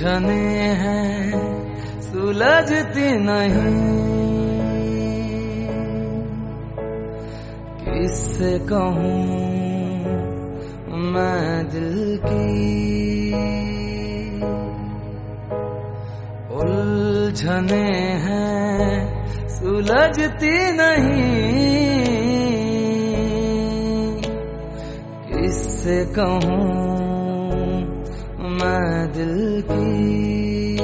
उलझने हैं सुलझती नहीं, किससे कहूँ मैं दिल की। उलझने हैं सुलझती नहीं, किससे कहूँ मैं दिल की।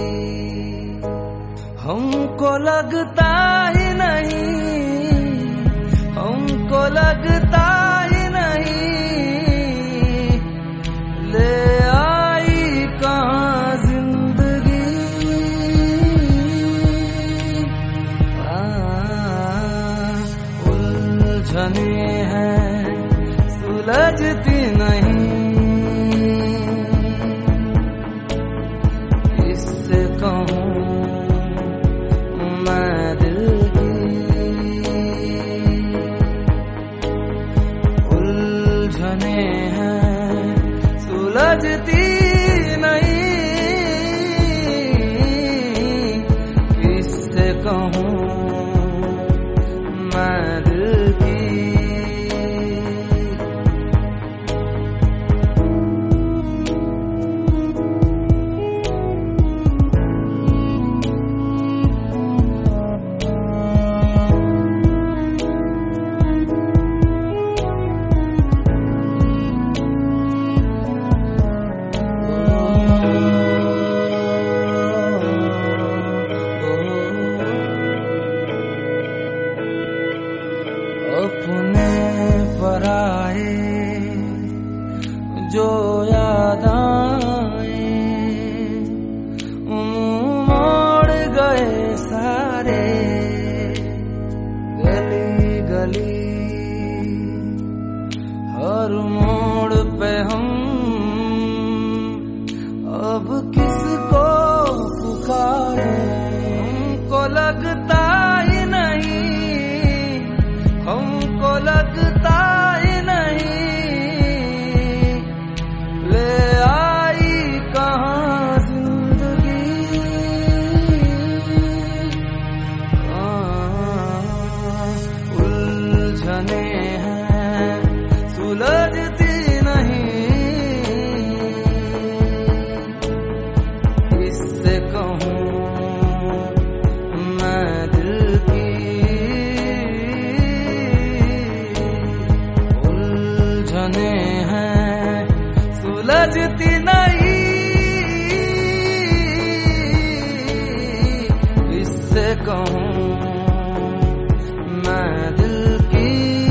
हमको लगता ही नहीं, हमको लगता ही नहीं, ले आई कहाँ जिंदगी। उलझने हैं सुलझती नहीं, किससे कहूँ मैं दिल की। उलझने हैं सुलझती नहीं, किससे कहूँ मैं दिल की। अपने पराए जो याद आए, मोड़ गए सारे गली गली। हर मोड़ पे हम अब किसको पुकारे, हमको लगता ही नहीं, हमको लगता ही नहीं, ले आई कहाँ जिंदगी। उलझने हैं सुलझती नहीं, किससे कहूँ मैं दिल की। उलझने हैं सुलझती नहीं, किससे कहूँ मैं दिल की।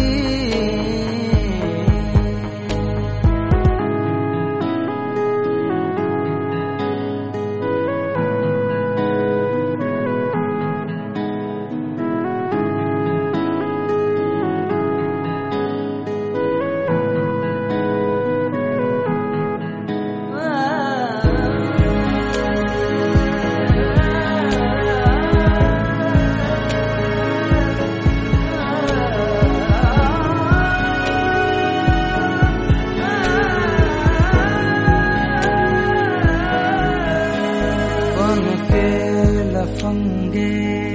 लफंगे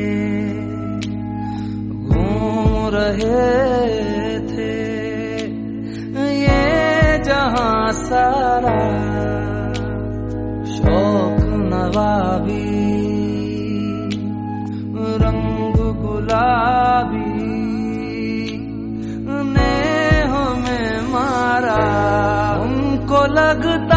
घूम रहे थे ये जहां सारा, शौक नवाबी रंग गुलाबी ने हमें मारा। हमको लगता